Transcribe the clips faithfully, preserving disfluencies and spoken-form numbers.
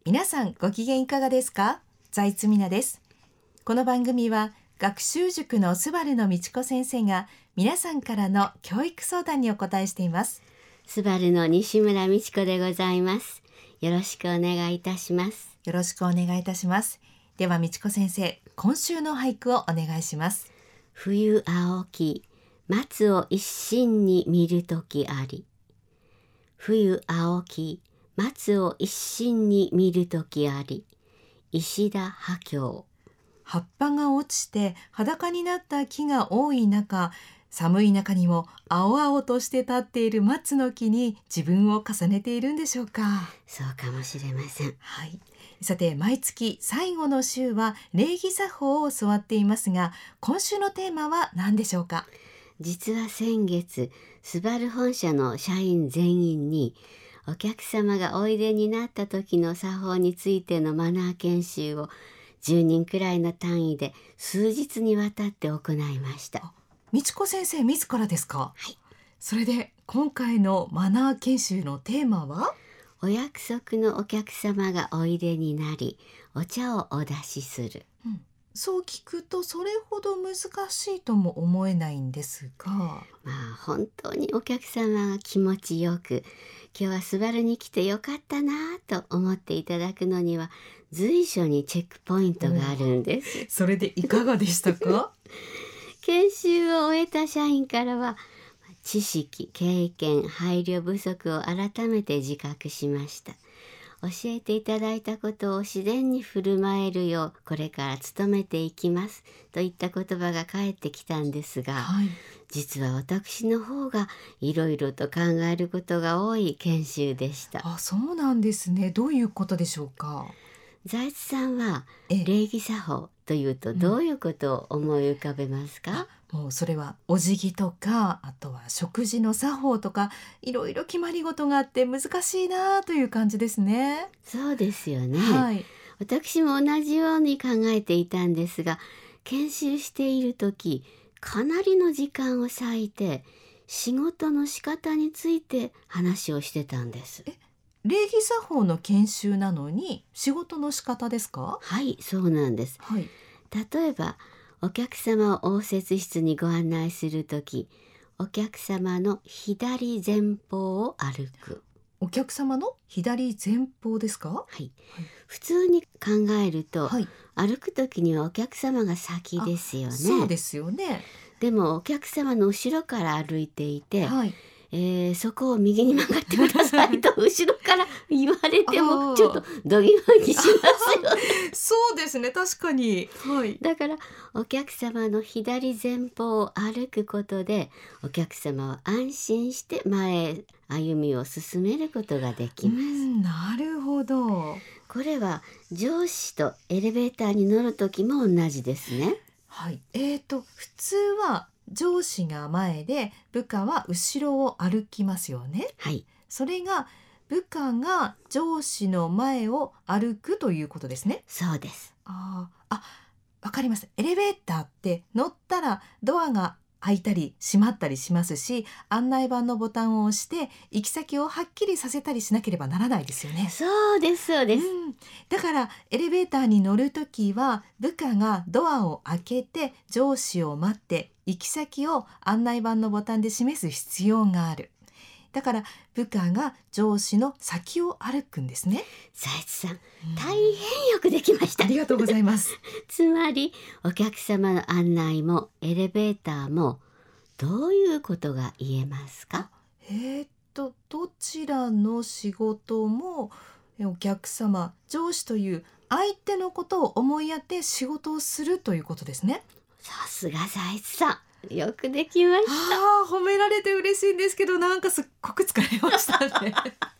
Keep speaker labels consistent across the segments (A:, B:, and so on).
A: 皆さんご機嫌いかがですか？財津美奈です。この番組は学習塾のスバルの道子先生が皆さんからの教育相談にお答えしています。
B: スバルの西村美智子でございます。よろしくお願いいたします。
A: よろしくお願いいたします。では道子先生、今週の俳句をお願いします。
B: 冬青き松を一心に見るときあり。冬青き松を一心に見るときあり。石田波郷。
A: 葉っぱが落ちて裸になった木が多い中、寒い中にも青々として立っている松の木に自分を重ねているんでしょうか。
B: そうかもしれません。
A: はい、さて毎月最後の週は礼儀作法を教わっていますが、今週のテーマは何でしょうか？
B: 実は先月、スバル本社の社員全員にお客様がおいでになった時の作法についてのマナー研修をじゅうにんくらいの単位で数日にわたって行いました。
A: 道子先生自らですか？
B: はい。
A: それで今回のマナー研修のテーマは、
B: お約束のお客様がおいでになりお茶をお出しする、
A: うん、そう聞くとそれほど難しいとも思えないんですが、
B: まあ本当にお客様が気持ちよく、今日はスバルに来てよかったなと思っていただくのには随所にチェックポイントがあるんです。
A: それでいかがでしたか？
B: 研修を終えた社員からは知識、経験、配慮不足を改めて自覚しました。教えていただいたことを自然に振る舞えるようこれから努めていきますといった言葉が返ってきたんですが、
A: はい、
B: 実は私の方がいろいろと考えることが多い研修でした。
A: あ、そうなんですね。どういうことでしょうか？
B: 財津さんは
A: え
B: 礼儀作法というとどういうことを思い浮かべますか？
A: うん、もうそれはお辞儀とか、あとは食事の作法とか、いろいろ決まり事があって難しいなという感じですね。
B: そうですよね、
A: はい、
B: 私も同じように考えていたんですが、研修している時かなりの時間を割いて仕事の仕方について話をしてたんです。
A: え礼儀作法の研修なのに仕事の仕方ですか？
B: はい、そうなんです。
A: はい、
B: 例えばお客様を応接室にご案内するとき、お客様の左前方を歩く。
A: お客様の左前方ですか？
B: はい、
A: はい、
B: 普通に考えると、
A: はい、
B: 歩くときにはお客様が先ですよね。
A: そうですよね。
B: でもお客様の後ろから歩いていて、
A: はい、
B: えー、そこを右に曲がってくださいと後ろから言われてもちょっとドギマギしますよね。
A: そうですね、確かに。はい、
B: だからお客様の左前方を歩くことでお客様は安心して前へ歩みを進めることができます。
A: うん、なるほど。
B: これは上司とエレベーターに乗る時も同じですね。
A: はい、えーと普通は上司が前で部下は後ろを歩きますよね。
B: はい、
A: それが部下が上司の前を歩くということですね。
B: そうです。
A: あーあ、わかります。エレベーターって乗ったらドアが開いたり閉まったりしますし、案内板のボタンを押して行き先をはっきりさせたりしなければならないですよね。
B: そうですそうです、
A: うん、だからエレベーターに乗るときは部下がドアを開けて上司を待って行き先を案内板のボタンで示す必要がある。だから部下が上司の先を歩くんですね。
B: 財津さん、大変よくできました。
A: ありがとうございます。
B: つまりお客様の案内もエレベーターもどういうことが言えますか？
A: えー、っとどちらの仕事もお客様、上司という相手のことを思いやって仕事をするということですね。
B: さすが財津さん、よくできました。
A: あー、褒められて嬉しいんですけど、なんかすっごく疲れましたね。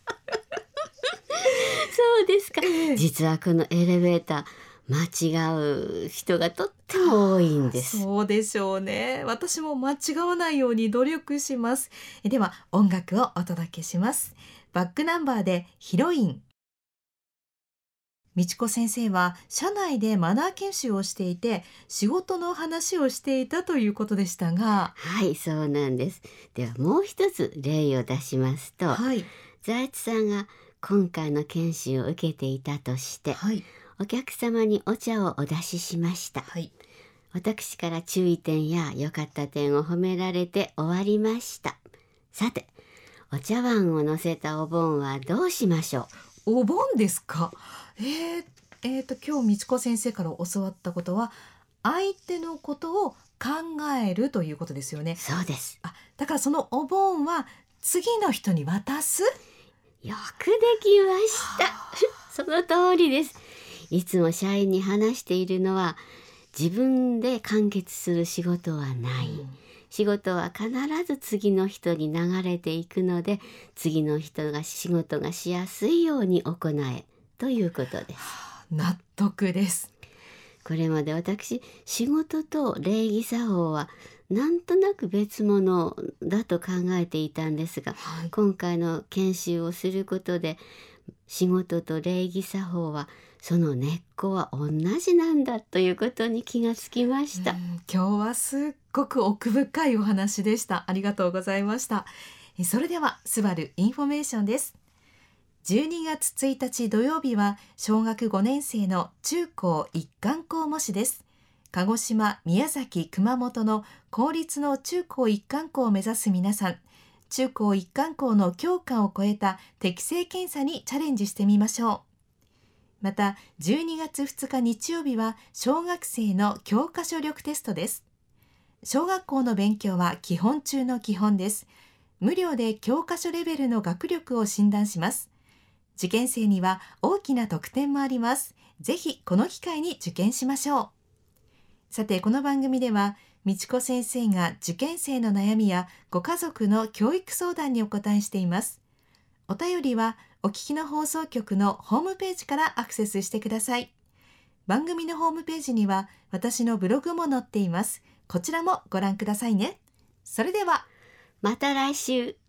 B: そうですか、
A: ええ、
B: 実はこのエレベーター間違う人がとっても多いんです。
A: そうでしょうね。私も間違わないように努力します。では音楽をお届けします。バックナンバーでヒロイン。道子先生は社内でマナー研修をしていて仕事の話をしていたということでしたが、
B: はい、そうなんです。ではもう一つ例を出しますと、
A: はい、
B: 財津さんが今回の研修を受けていたとして、
A: はい、
B: お客様にお茶をお出ししました。
A: はい、
B: 私から注意点や良かった点を褒められて終わりました。さて、お茶碗を乗せたお盆はどうしましょ
A: う。お盆ですか。えー、えーと今日美智子先生から教わったことは、相手のことを考えるということですよね。
B: そうです。
A: あ、だからそのお盆は次の人に渡す。
B: よくできましたその通りです。いつも社員に話しているのは、自分で完結する仕事はない、うん、仕事は必ず次の人に流れていくので、次の人が仕事がしやすいように行えということです。
A: 納得です。
B: これまで私、仕事と礼儀作法はなんとなく別物だと考えていたんですが、はい、今回の研修をすることで、仕事と礼儀作法はその根っこは同じなんだということに気がつきました。
A: 今日はすっごく奥深いお話でした。ありがとうございました。それではスバルインフォメーションです。じゅうにがつついたち土曜日は小学ごねん生の中高一貫校模試です。鹿児島、宮崎、熊本の公立の中高一貫校を目指す皆さん、中高一貫校の教科を超えた適正検査にチャレンジしてみましょう。またじゅうにがつふつか日曜日は小学生の教科書力テストです。小学校の勉強は基本中の基本です。無料で教科書レベルの学力を診断します。受験生には大きな特典もあります。ぜひこの機会に受験しましょう。さて、この番組では美智子先生が受験生の悩みやご家族の教育相談にお答えしています。お便りはお聞きの放送局のホームページからアクセスしてください。番組のホームページには私のブログも載っています。こちらもご覧くださいね。それでは
B: また来週。